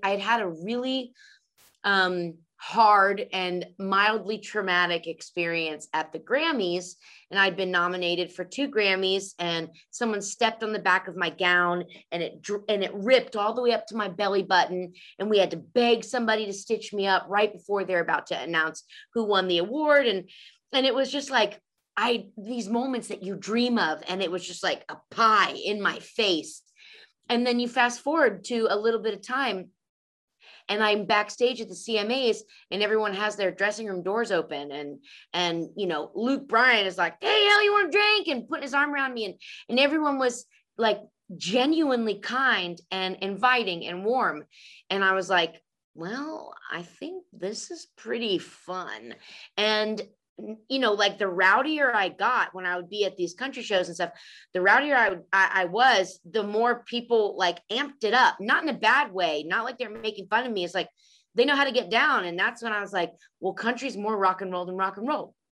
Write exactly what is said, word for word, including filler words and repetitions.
I had had a really um, hard and mildly traumatic experience at the Grammys. And I'd been nominated for two Grammys, and someone stepped on the back of my gown, and it and it ripped all the way up to my belly button. And we had to beg somebody to stitch me up right before they're about to announce who won the award. And and it was just like, I, these moments that you dream of, and it was just like a pie in my face. And then you fast forward to a little bit of time, and I'm backstage at the C M As, and everyone has their dressing room doors open. And, and, you know, Luke Bryan is like, hey, Hell, you want a drink? And putting his arm around me. And, and everyone was like genuinely kind and inviting and warm. And I was like, well, I think this is pretty fun. And, you know, like the rowdier I got when I would be at these country shows and stuff, the rowdier I, would, I, I was, the more people like amped it up, not in a bad way, not like they're making fun of me. It's like, they know how to get down. And that's when I was like, well, country's more rock and roll than rock and roll.